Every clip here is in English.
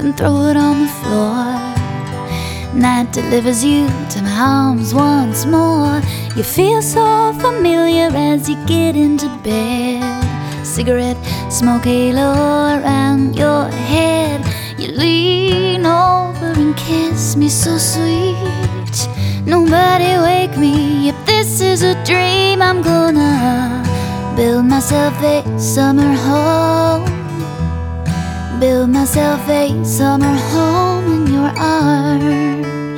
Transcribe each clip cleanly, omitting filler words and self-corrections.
and throw it on the floor. Night delivers you to my arms once more. You feel so familiar as you get into bed. Cigarette smoke halo around your head. You lean over and kiss me so sweet. Nobody wake me, if this is a dream. I'm gonna build myself a summer home. Build myself a summer home in your arms.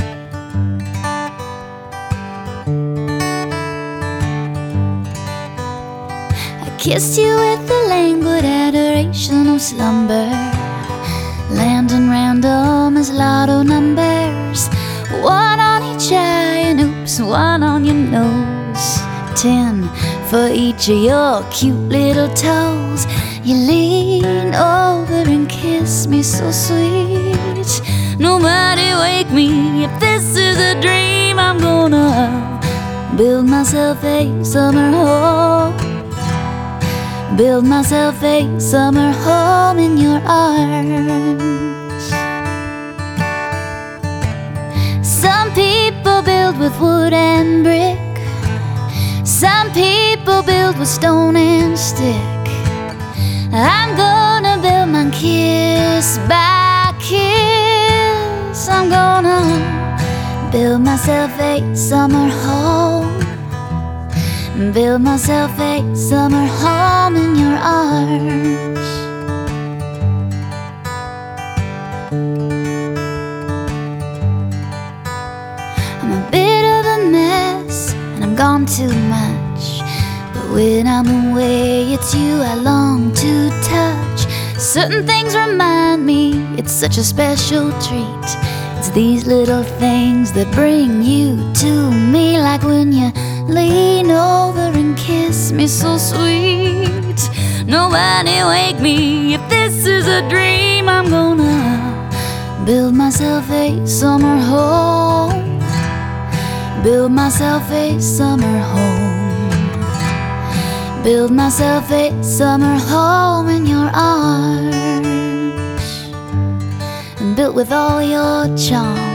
I kissed you with the languid adoration of slumber. Landing random as lotto numbers. One on each eye and oops, one on your nose. 10 for each of your cute little toes. You lean over and kiss me so sweet. Nobody wake me, if this is a dream. I'm gonna build myself a summer home. Build myself a summer home in your arms. Some people build with wood and brick. Some people build with stone and stick. I'm gonna build mine kiss by kiss. I'm gonna build myself a summer home. Build myself a summer home in your arms. I'm a bit of a mess and I'm gone too much, but when I'm away it's you I long to touch. Certain things remind me it's such a special treat. It's these little things that bring you to me, like when you lean over and kiss me so sweet. Nobody wake me, if this is a dream. I'm gonna build myself a summer home. Build myself a summer home. Build myself a summer home in your arms, and built with all your charm.